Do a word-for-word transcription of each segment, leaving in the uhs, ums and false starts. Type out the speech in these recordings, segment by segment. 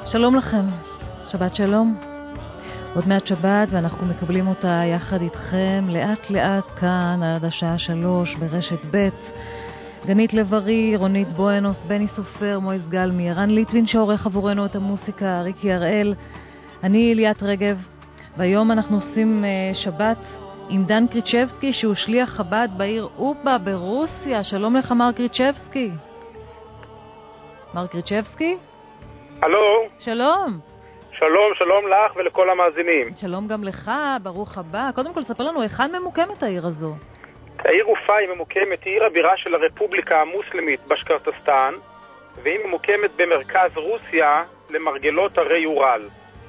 שלום לכם, שבת שלום. עוד מעט שבת ואנחנו מקבלים אותה יחד איתכם לאט לאט כאן עד השעה שלוש ברשת ב'. גנית לב-ארי, רונית בואנוס, בני סופר, מויז גלמי, ערן ליטווין שעורך עבורנו את המוסיקה, ריקי הראל, אני אליית רגב, והיום אנחנו עושים uh, שבת עם דן קריצ'בסקי שהוא שליח חב"ד בעיר אופה ברוסיה. שלום לך מר קריצ'בסקי. מר קריצ'בסקי? הלו. שלום. שלום, שלום לך ולכל המאזינים. שלום גם לך, ברוך הבא. קודם כל ספר לנו היכן ממוקמת העיר הזו. העיר אופה היא ממוקמת, היא עיר הבירה של הרפובליקה המוסלמית בשקרטסטן, והיא ממוקמת במרכז רוסיה למרגלות הרי אורל.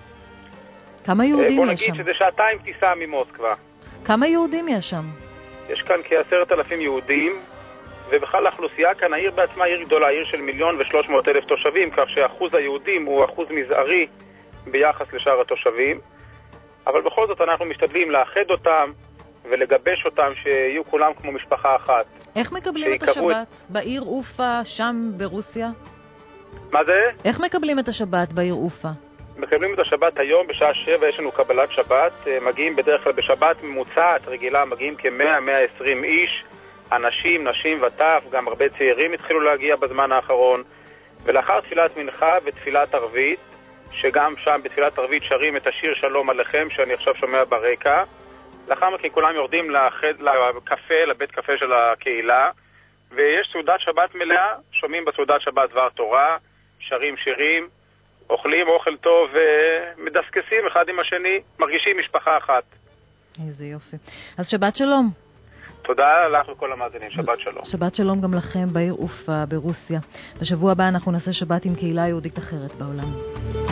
כמה יהודים יש שם? בוא נגיד שזה שעתיים טיסה ממוסקבה. כמה יהודים יש שם? יש כאן כעשרת אלפים יהודים, ובכלל האוכלוסייה כאן, העיר בעצמה עיר גדולה, עיר של מיליון ושלוש מאות אלף תושבים, כך שאחוז היהודים הוא אחוז מזערי ביחס לשאר התושבים, אבל בכל זאת אנחנו משתדלים לאחד אותם ולגבש אותם שיהיו כולם כמו משפחה אחת. איך מקבלים את השבת בעיר אופה שם ברוסיה? מה זה? איך מקבלים את השבת בעיר אופה? מקבלים את השבת היום בשעה שבע, יש לנו קבלת שבת, מגיעים בדרך כלל בשבת ממוצעת רגילה, מגיעים כ-מאה עד מאה ועשרים איש, אנשים, נשים וטף, גם הרבה צעירים התחילו להגיע בזמן האחרון, ולאחר תפילת מנחה ותפילת ערבית, שגם שם בתפילת ערבית שרים את השיר שלום עליכם שאני עכשיו שומע ברקע, לאחר מכן כולם יורדים לחד, לקפה, לבית קפה של הקהילה, ויש סעודת שבת מלאה, שומעים בסעודת שבת דבר תורה, שרים שירים, אוכלים אוכל טוב ומדסקסים אחד עם השני, מרגישים משפחה אחת. איזה יופי. אז שבת שלום. תודה לך וכל המאזינים, שבת שלום. שבת שלום גם לכם בעיר אופה ברוסיה. בשבוע הבא אנחנו נעשה שבת עם קהילה יהודית אחרת בעולם.